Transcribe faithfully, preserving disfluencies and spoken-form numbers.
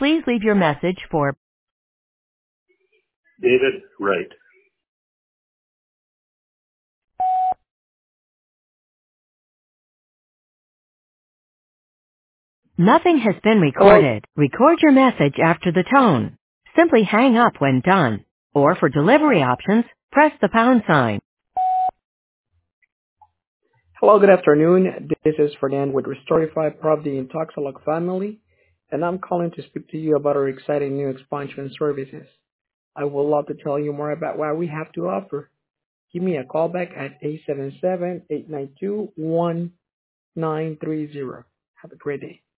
Please leave your message for David Wright. Nothing has been recorded. Record your message after the tone. Simply hang up when done. Or for delivery options, press the pound sign. Hello, good afternoon. This is Fernand with Restorify Property in Toxalog family, and I'm calling to speak to you about our exciting new expansion services. I would love to tell you more about what we have to offer. Give me a call back at eight seven seven, eight nine two, one nine three zero. Have a great day.